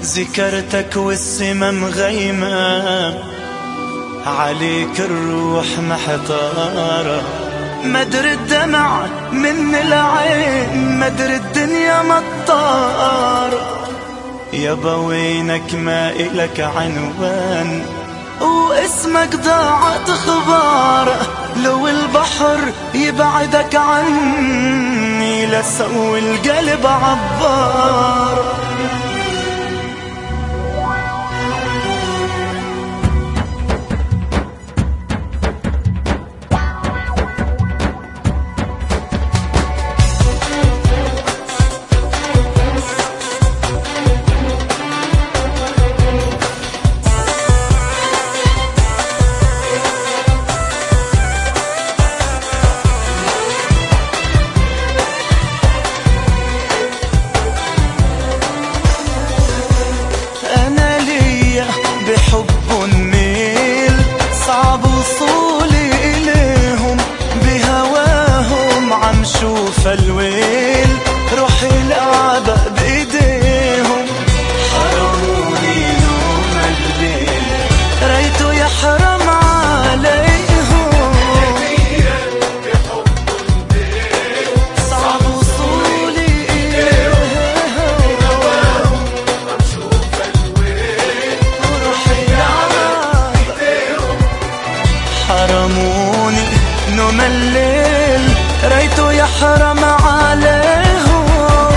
ذكرتك والسما مغيمة، عليك الروح محتارة، مدري الدمع من العين، مدري الدنيا مطارة. يابا وينك ما إلك عنوان، واسمك ضاعت اخبار. لو البحر يبعدك عني لسوي القلب عبار. بحب النيل صعب وصولي إليهم، بهواهم عم شوف الويل، روحي لعبة بإيديهم. حرموني نوم الليل ريته يحرم عليهم. بحب النيل صعب وصولي إليهم، بهواهم عم شوف الويل، حرموني نوم الليل ريته يحرم عليهم.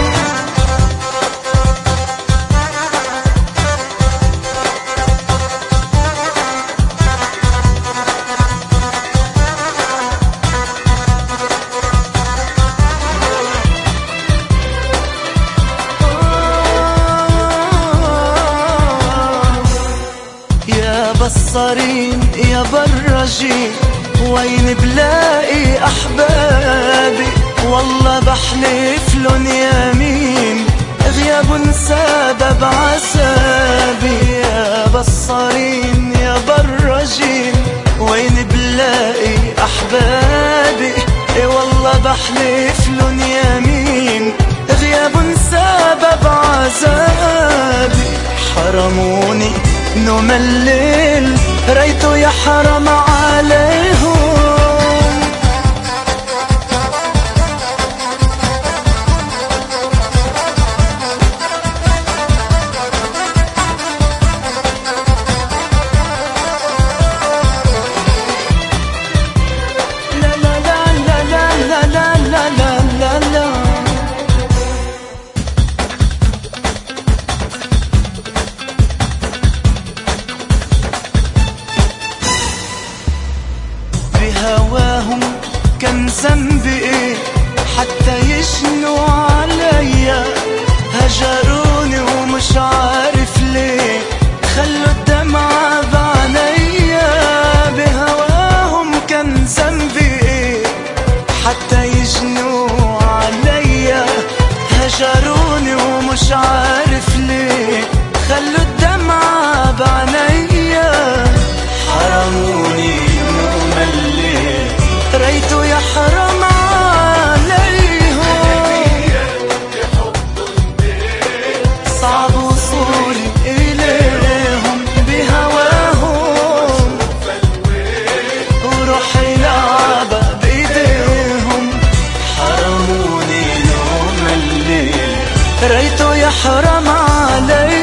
يا بصرين يا برجين، وين بلاقي أحبابي؟ والله بحلف لن يمين غياب سبب عذابي. يا بصرين يا برجين، وين بلاقي أحبابي؟ والله بحلف لن يمين غياب سبب عذابي. حرموني نوم الليل ريته يحرم عليهم. لا لا لا لا لا لا لا لا لا لا. بهواهم كان ذنبي ايه حتى يشنوا عليا؟ هجروني ومش عارف ليه، خلوا الدمعة بعينيا. بهواهم كان ذنبي ايه حتى يشنوا عليا؟ هجروني ومش عارف ليه، خلوا الدمعة بعينيا. حرموني ريته يحرم عليهم. صعب وصولي إليهم، بهواهم وروحي لعبة بإيديهم. حرموني نوم الليل ريته يحرم عليهم.